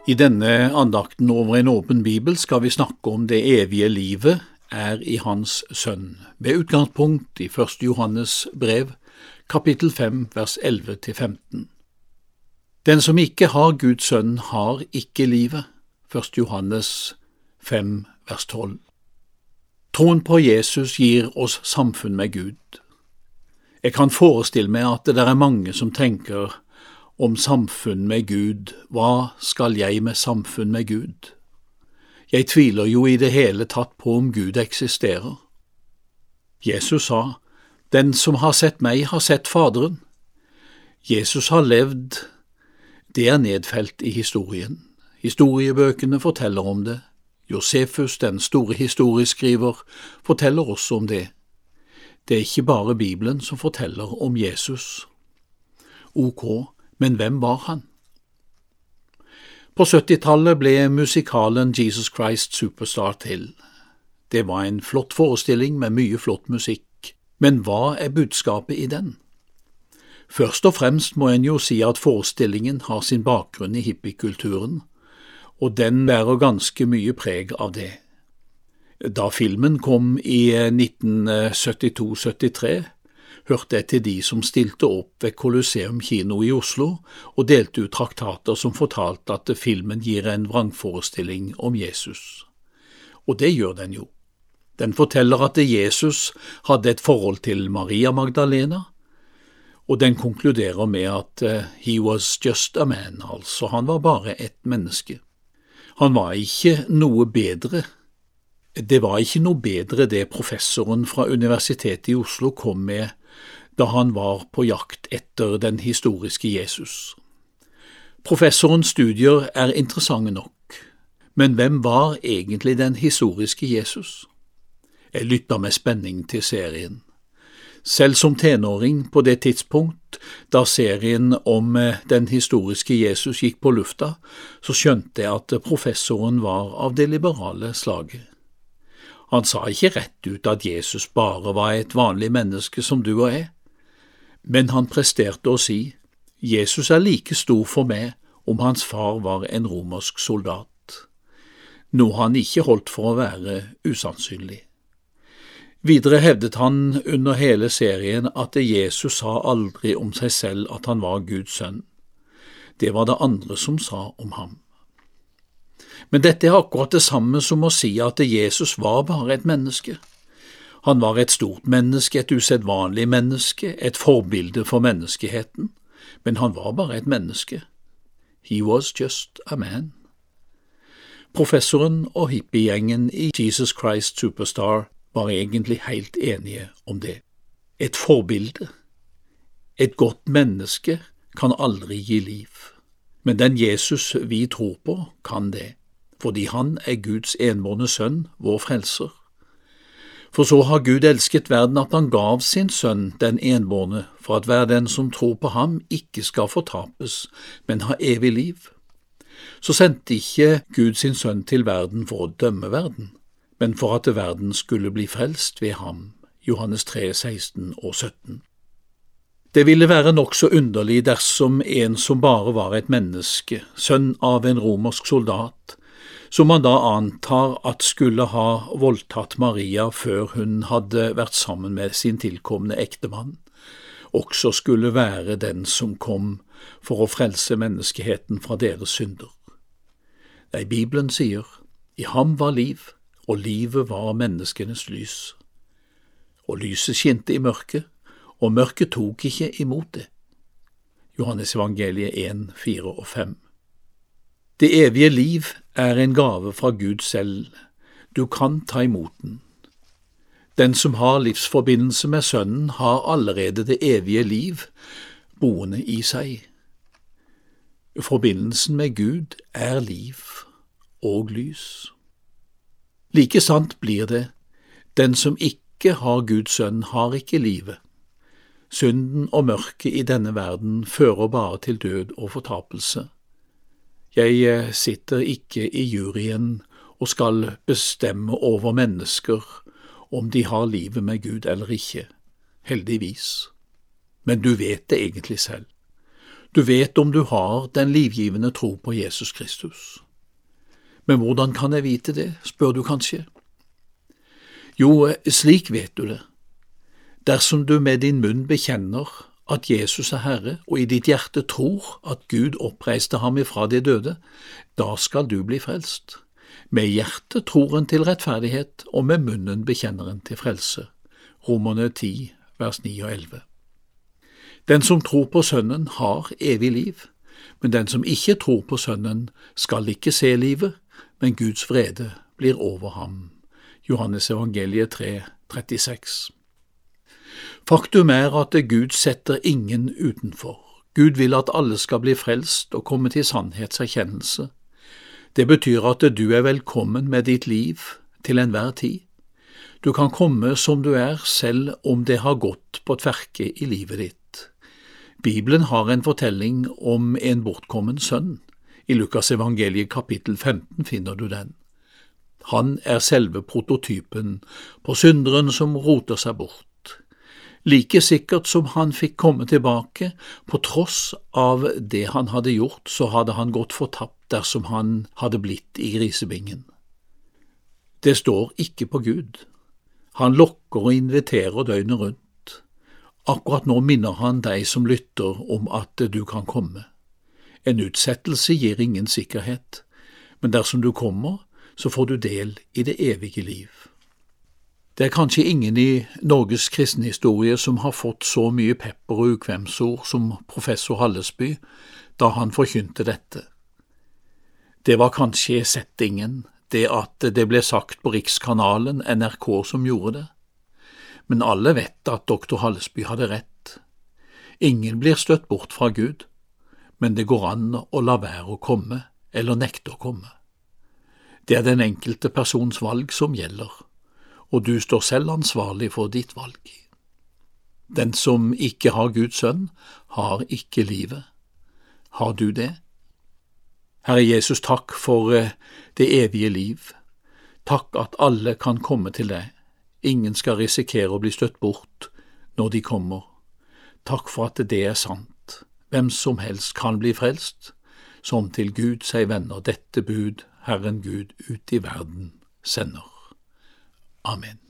I denne andakten over en åpen bibel skal vi snakke om det evige livet er i Hans Sønn, med utgangspunkt i 1. Johannes brev, kapittel 5, vers 11-15. Den som ikke har Guds sønn har ikke livet, 1. Johannes 5, vers 12. Troen på Jesus gir oss samfunn med Gud. Jeg kan forestille meg at det er mange som tenker om samfunn med Gud. Hva skal jeg med samfunn med Gud? Jeg tviler jo i det hele tatt på om Gud eksisterer. Jesus sa, «Den som har sett meg, har sett Faderen». Jesus har levd. Det er nedfelt i historien. Historiebøkene forteller om det. Josefus, den store historieskriver, forteller også om det. Det er ikke bare Bibelen som forteller om Jesus. Ok, men hvem var han? På 70-tallet ble musikalen Jesus Christ Superstar til. Det var en flott forestilling med mye flott musikk, men hva er budskapet i den? Først og fremst må en jo si at forestillingen har sin bakgrunn i hippiekulturen, og den bærer ganske mye preg av det. Da filmen kom i 1972-73, hørte jeg til de som stilte opp ved Colosseum kino i Oslo og delte ut traktater som fortalte at filmen gir en vrangforestilling om Jesus. Og det gjør den jo. Den forteller at Jesus hadde et forhold til Maria Magdalena, og den konkluderer med at he was just a man, altså han var bare et menneske. Han var ikke noe bedre. Det var ikke noe bedre det professoren fra Universitetet i Oslo kom med da han var på jakt etter den historiske Jesus. Professorens studier er interessante nok, men hvem var egentlig den historiske Jesus? Jeg lyttet med spenning til serien. Selv som tenåring på det tidspunkt da serien om den historiske Jesus gikk på lufta, så skjønte jeg at professoren var av det liberale slaget. Han sa ikke rett ut at Jesus bare var et vanlig menneske som du og jeg, men han presterte å si, Jesus er like stor for meg om hans far var en romersk soldat, noe han ikke holdt for å være usannsynlig. Videre hevdet han under hele serien at Jesus sa aldri om seg selv at han var Guds sønn. Det var det andre som sa om ham. Men dette er akkurat det samme som å si at Jesus var bare et menneske. Han var et stort menneske, et usedvanlig menneske, et forbilde for menneskeheten, men han var bare et menneske. He was just a man. Professoren og hippiegjengen i Jesus Christ Superstar var egentlig helt enige om det. Et forbilde. Et godt menneske kan aldri gi liv, men den Jesus vi tror på kan det, fordi han er Guds enbårne sønn, vår frelser. For så har Gud elsket verden at han gav sin sønn, den enbårne, for at hver den som tror på ham ikke skal fortapes, men ha evig liv. Så sendte ikke Gud sin sønn til verden for å dømme verden, men for at verden skulle bli frelst ved ham. Johannes 3, 16 og 17. Det ville være nokså underlig dersom en som bare var et menneske, sønn av en romersk soldat, som man da antar at skulle ha voldtatt Maria før hun hadde vært sammen med sin tilkomne ektemann, også skulle være den som kom for å frelse menneskeheten fra deres synder. Nei, Bibelen sier, i ham var liv, og livet var menneskenes lys. Og lyset skinte i mørket, og mørket tok ikke imot det. Johannes evangeliet 1, 4 og 5. Det evige liv er en gave fra Gud selv. Du kan ta imot den. Den som har livsforbindelse med Sønnen, har allerede det evige liv boende i seg. Forbindelsen med Gud er liv og lys. Like sant blir det, den som ikke har Guds sønn har ikke livet. Synden og mørket i denne verden fører bare til død og fortapelse. Jeg sitter ikke i juryen og skal bestemme over mennesker om de har livet med Gud eller ikke, heldigvis. Men du vet det egentlig selv. Du vet om du har den livgivende tro på Jesus Kristus. Men hvordan kan jeg vite det, spør du kanskje? Jo, slik vet du det. Dersom du med din munn bekjenner at Jesus er Herre, og i ditt hjerte tror at Gud oppreiste ham ifra de døde, da skal du bli frelst. Med hjertet tror en til rettferdighet, og med munnen bekjenner en til frelse. Romerne 10, vers 9 og 11. Den som tror på Sønnen har evig liv, men den som ikke tror på Sønnen skal ikke se livet, men Guds vrede blir over ham. Johannes evangeliet 3, 36. Faktum er at Gud setter ingen utenfor. Gud vil at alle skal bli frelst og komme til sannhetserkjennelse. Det betyr at du er velkommen med ditt liv til enhver tid. Du kan komme som du er, selv om det har gått på tverke i livet ditt. Bibelen har en fortelling om en bortkommen sønn. I Lukas evangeliet kapittel 15 finner du den. Han er selve prototypen på synderen som roter seg bort. Like sikkert som han fikk komme tilbake, på tross av det han hadde gjort, så hadde han gått fortapt dersom han hadde blitt i grisebingen. Det står ikke på Gud. Han lokker og inviterer døgnet rundt. Akkurat nå minner han deg som lytter om at du kan komme. En utsettelse gir ingen sikkerhet, men dersom du kommer, så får du del i det evige liv. Det er kanskje ingen i Norges kristenhistorie som har fått så mye pepper og ukvemsord som professor Hallesby da han forkynte dette. Det var kanskje settingen, det at det ble sagt på Rikskanalen, NRK, som gjorde det. Men alle vet at doktor Hallesby hadde rett. Ingen blir støtt bort fra Gud, men det går an å la være å komme, eller nekte å komme. Det er den enkelte persons valg som gjelder, og du står selv ansvarlig for ditt valg. Den som ikke har Guds sønn, har ikke livet. Har du det? Herre Jesus, takk for det evige liv. Takk at alle kan komme til deg. Ingen skal risikere å bli støtt bort når de kommer. Takk for at det er sant. Hvem som helst kan bli frelst, som til Gud seg vender dette bud Herren Gud ut i verden sender. Amen.